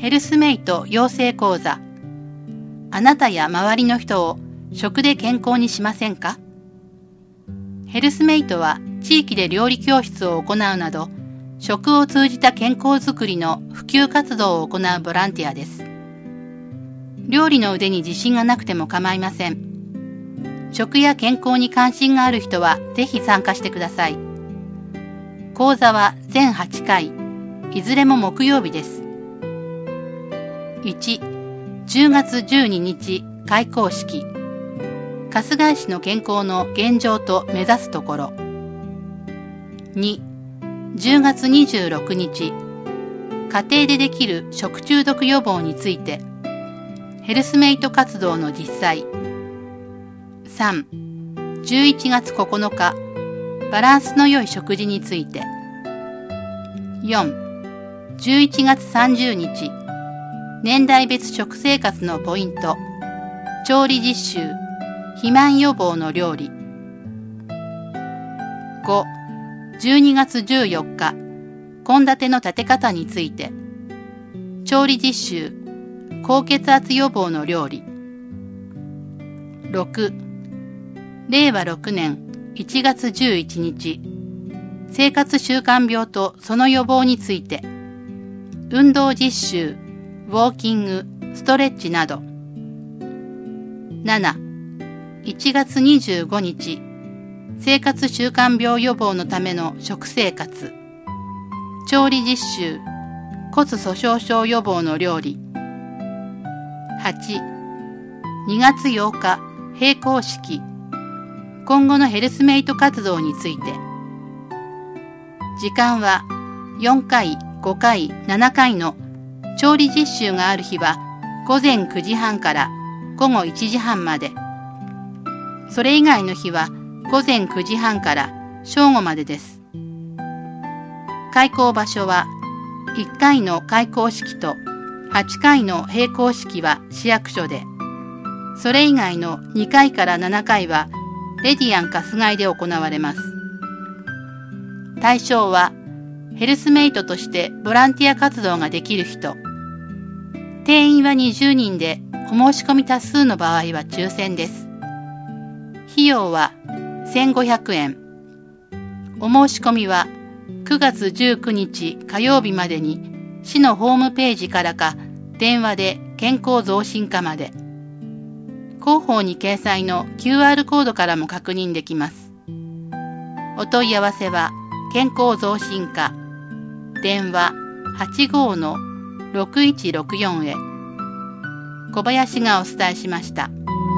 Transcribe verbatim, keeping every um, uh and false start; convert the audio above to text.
ヘルスメイト養成講座。あなたや周りの人を食で健康にしませんか？ヘルスメイトは地域で料理教室を行うなど、食を通じた健康づくりの普及活動を行うボランティアです。料理の腕に自信がなくても構いません。食や健康に関心がある人はぜひ参加してください。講座は全はちかい、いずれも木曜日です。いち、じゅうがつじゅうににち開講式。春日井市の健康の現状と目指すところ。に、じゅうがつにじゅうろくにち、家庭でできる食中毒予防について、ヘルスメイト活動の実際。さん、じゅういちがつここのか、バランスの良い食事について。よん、じゅういちがつさんじゅうにち、年代別食生活のポイント、調理実習、肥満予防の料理。ご、じゅうにがつじゅうよっか、献立の立て方について、調理実習、高血圧予防の料理。ろく、れいわろくねんいちがつじゅういちにち、生活習慣病とその予防について、運動実習、ウォーキング、ストレッチなど。なな、いちがつにじゅうごにち、生活習慣病予防のための食生活、調理実習、骨粗鬆症予防の料理。はち、にがつようか、閉講式、今後のヘルスメイト活動について。時間はよんかい、ごかい、ななかいの調理実習がある日はごぜんくじはんからごごいちじはんまで。それ以外の日はごぜんくじはんから正午までです。開講場所はいっかいの開講式とはちかいの閉講式は市役所で、それ以外のにかいからななかいはレディアン春日井で行われます。対象はヘルスメイトとしてボランティア活動ができる人。定員はにじゅうにんで、お申し込み多数の場合は抽選です。費用はせんごひゃくえん。お申し込みはくがつじゅうくにち火曜日までに市のホームページからか電話で健康増進課まで。広報に掲載の キューアール コードからも確認できます。お問い合わせは健康増進課電話 はちごーのろくいちろくよん へ。小林がお伝えしました。